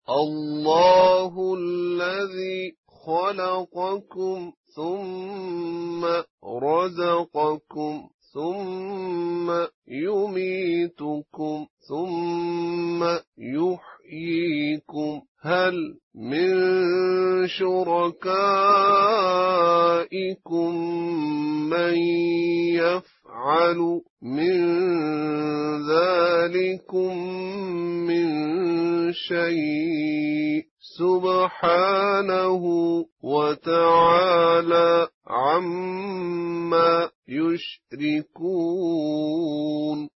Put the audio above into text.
الله الذي خلقكم ثم رزقكم ثم يميتكم ثم يحييكم هل من شركائكم من يفعل من ذلكم من شيء سبحانه وتعالى عما يشركون